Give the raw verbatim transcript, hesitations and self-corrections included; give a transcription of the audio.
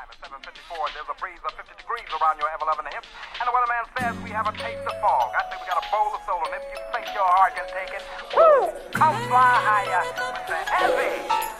It's seven fifty-four, and there's a breeze of fifty degrees around your ever-loving hips. And the weatherman says we have a taste of fog. I say we got a bowl of soul, and if you think your heart can take it, woo! Come fly higher with the heavy